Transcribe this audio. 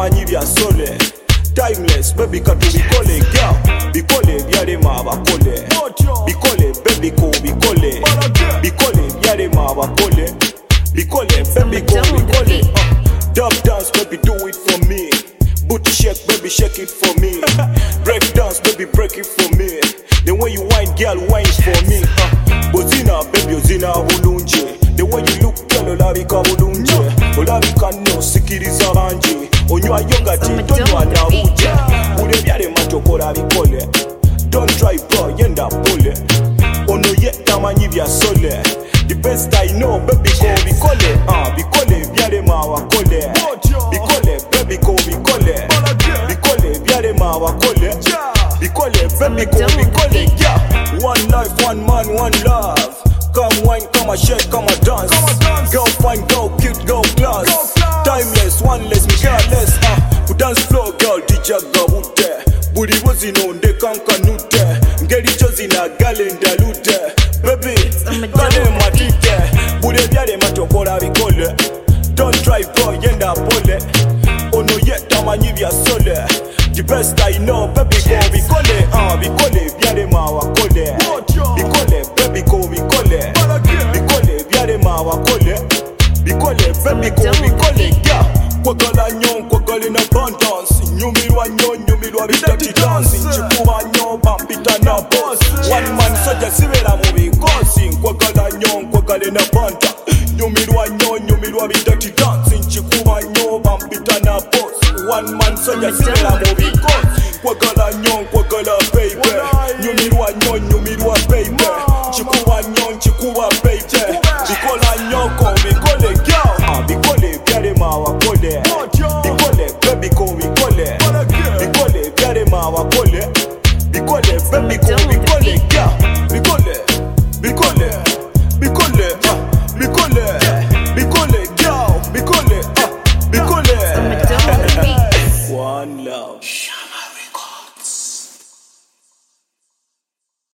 tamanyi bya sole. Timeless, baby katu bikole, girl. Bikole, byalema abakole. Bikole, baby ko bikole. Bikole, byalema abakole. Bikole, baby ko bikole. Dub dance, baby do it for me. Booty shake, baby shake it for me. Break dance, baby break it for me. The way you whine, girl, whine for me. Bozina, baby, ozina bulungi. The way you look, girl, olabika bulungi. Olabika no sikiriza banji. Onywa yoga ti, tonywa na uje. Ule byale machokola bikole. Don't try bro, yenda pole. Ono ye tamanyi bya sole. The best I know, baby ko bikole. Bikole, byale mawakole. Bikole, baby ko bikole. Bikole, byale mawakole. Bikole, baby ko bikole. Yeah. One life, one man, one love. Come wine, come a shake, come a dance. Go fine, go cute, go class. Timeless, one less, me careless. Ku dance floor, girl, DJ gabute. Buri bozino nde kankanute. Ngeri chozina galenda lute. Baby, kale matite. Buri byale matokola bikole. Don't try bro, yenda pole. Ono ye tamanyi bya sole. The best I know, baby ko bikole. Bikole, byale mawakole. Bikole, baby ko bikole. Bikole, byale mawakole. Bikole, baby ko bikole. Yeah. Kwagala nyo, kwagale na bandance. Nyumirwa nyo, nyumirwa bitati dance. Chikuba nyo, bampita na boss. One man soja sibera mu bikosi. Kwagala nyo, kwagale na banda. Nyumirwa nyo, nyumirwa bitati dance. Chikuba nyo, bampita na boss. One man soja sibera mu bikosi. Kwagala nyo, kwagala baby. Nyumirwa nyo, nyumirwa baby. Chikuba nyo, chikuba baby. Bikola nyo ko bikole girl. Bikole byale mawakole. Bikole baby ko bikole. Bikole byale mawakole. Bikole baby ko bikole girl. Bikole.